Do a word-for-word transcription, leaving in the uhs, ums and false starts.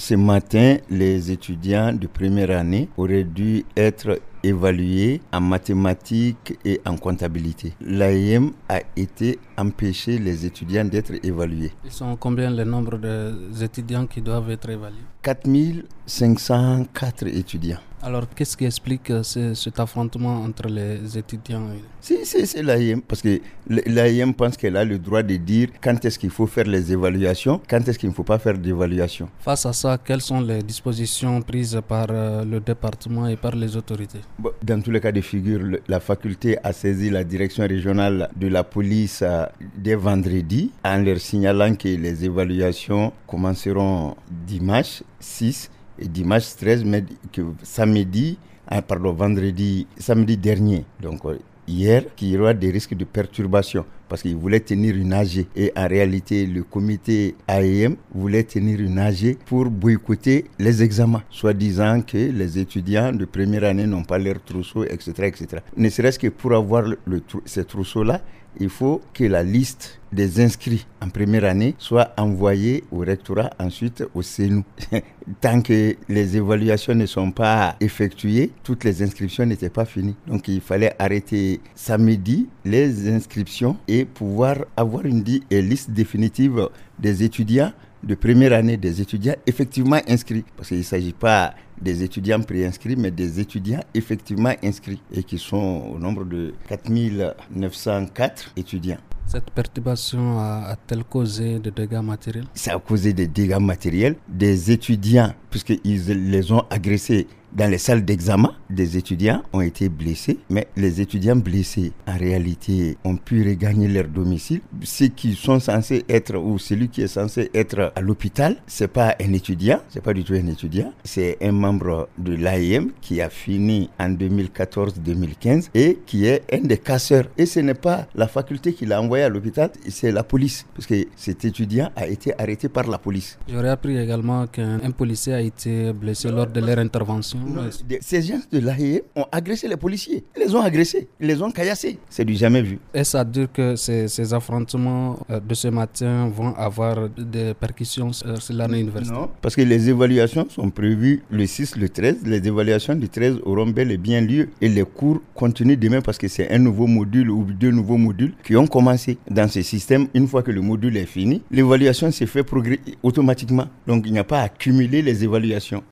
ce matin, les étudiants de première année auraient dû être évalués en mathématiques et en comptabilité. L'A E M a été empêché les étudiants d'être évalués. Ils sont combien le nombre d'étudiants qui doivent être évalués? quatre mille cinq cent quatre étudiants. Alors, qu'est-ce qui explique ce, cet affrontement entre les étudiants? C'est, c'est, c'est l'A E M, parce que l'A E M pense qu'elle a le droit de dire quand est-ce qu'il faut faire les évaluations, quand est-ce qu'il ne faut pas faire d'évaluation. Face à ça, quelles sont les dispositions prises par euh, le département et par les autorités? Bon, dans tous les cas de figure, le, la faculté a saisi la direction régionale de la police euh, dès vendredi en leur signalant que les évaluations commenceront dimanche six et dimanche treize, mais que samedi, ah, pardon, vendredi, samedi dernier, donc hier, qu'il y aura des risques de perturbation parce qu'ils voulaient tenir une A G. Et en réalité, le comité A E M voulait tenir une A G pour boycotter les examens, soi-disant que les étudiants de première année n'ont pas leur trousseau, et cetera, et cetera. Ne serait-ce que pour avoir le, le, ces trousseaux-là, il faut que la liste des inscrits en première année soit envoyée au rectorat, ensuite au C N U. Tant que les évaluations ne sont pas effectuées, toutes les inscriptions n'étaient pas finies. Donc il fallait arrêter samedi les inscriptions et pouvoir avoir une liste définitive des étudiants de première année, des étudiants effectivement inscrits. Parce qu'il ne s'agit pas des étudiants préinscrits, mais des étudiants effectivement inscrits et qui sont au nombre de quatre mille neuf cent quatre étudiants. Cette perturbation a, a-t-elle causé des dégâts matériels? Ça a causé des dégâts matériels. Des étudiants, puisqu'ils les ont agressés dans les salles d'examen, des étudiants ont été blessés, mais les étudiants blessés, en réalité, ont pu regagner leur domicile. Ceux qui sont censés être, ou celui qui est censé être à l'hôpital, c'est pas un étudiant, c'est pas du tout un étudiant, c'est un membre de l'A E M qui a fini en deux mille quatorze deux mille quinze et qui est un des casseurs. Et ce n'est pas la faculté qui l'a envoyé à l'hôpital, c'est la police, parce que cet étudiant a été arrêté par la police. J'aurais appris également qu'un un policier a été blessé lors de leur intervention. Non, ces gens de l'A E M ont agressé les policiers. Ils les ont agressés, ils les ont caillassés. C'est du jamais vu. Est-ce à dire que ces, ces affrontements euh, de ce matin vont avoir des percussions euh, sur l'année universitaire? Non, parce que les évaluations sont prévues le six, le treize. Les évaluations du treize auront bel et bien lieu. Et les cours continuent demain parce que c'est un nouveau module ou deux nouveaux modules qui ont commencé dans ce système. Une fois que le module est fini, l'évaluation s'est fait progresser automatiquement. Donc il n'y a pas à cumuler les évaluations.